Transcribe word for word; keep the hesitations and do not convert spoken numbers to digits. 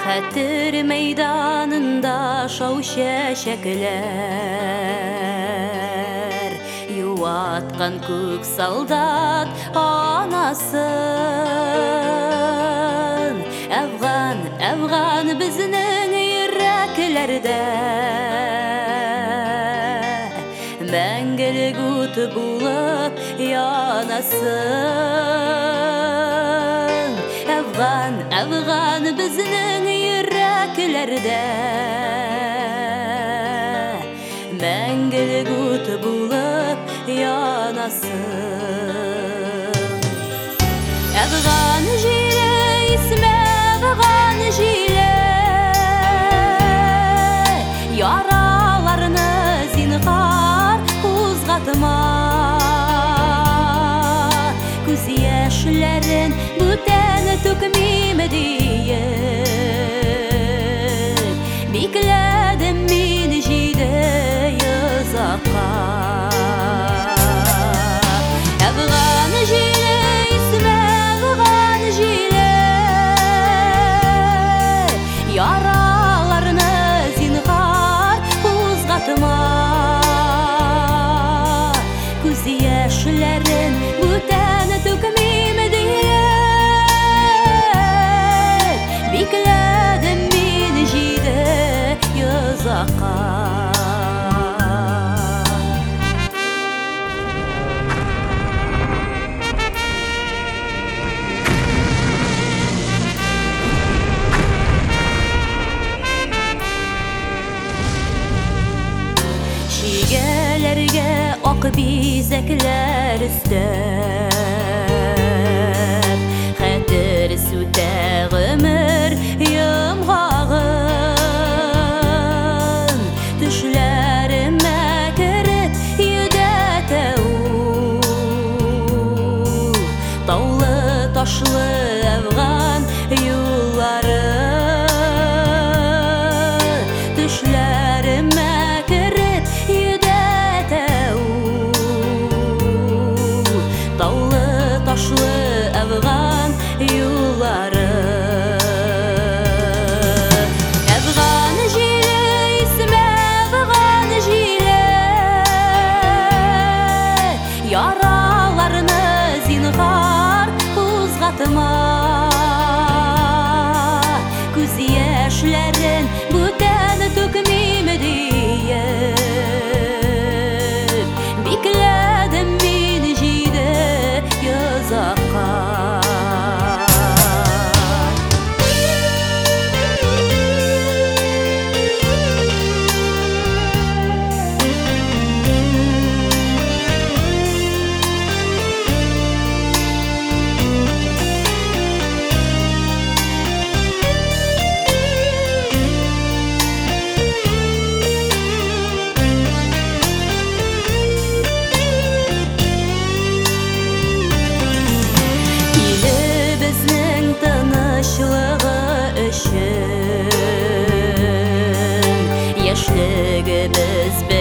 Хәтер мәйданында шау чәчәкләр, юаткан күк солдат анасын. Әфган, Әфган безнең йөрәкләрдә мәңгелек ут булып янасың. Әфган, Әфган безнең йөрәкләрдә мәңгелек ут булып янасың. Әфган җиле, исмә Әфган җиле, яраларны зинһар кузгатма. Күз яшьләрен бүтән түкмим диеп, бикләдем мин җиде йозакка. Әфган җиле, исмә Әфган җиле, яраларны зинһар кузгатма. Күз яшьләрен бүтән түкмим диеп, бикләдем мин җиде йозакка. Чигәләргә ак бизәкләр өстәп, хәтер сүтә гомер йомгагын. Төшләремә кереп йөдәтә ул таулы ташлы Әфган юллары. Төшләремә кереп йөдәтә ул таулы ташлы Әфган юллары. Әфган җиле, исмә Әфган җиле, яраларны зинһар кузгатма. Күз яшьләрен бүтән түкмим диеп, бикләдем мин җиде йозакка. Илебезнең тынычлыгы өчен, яшьлегебез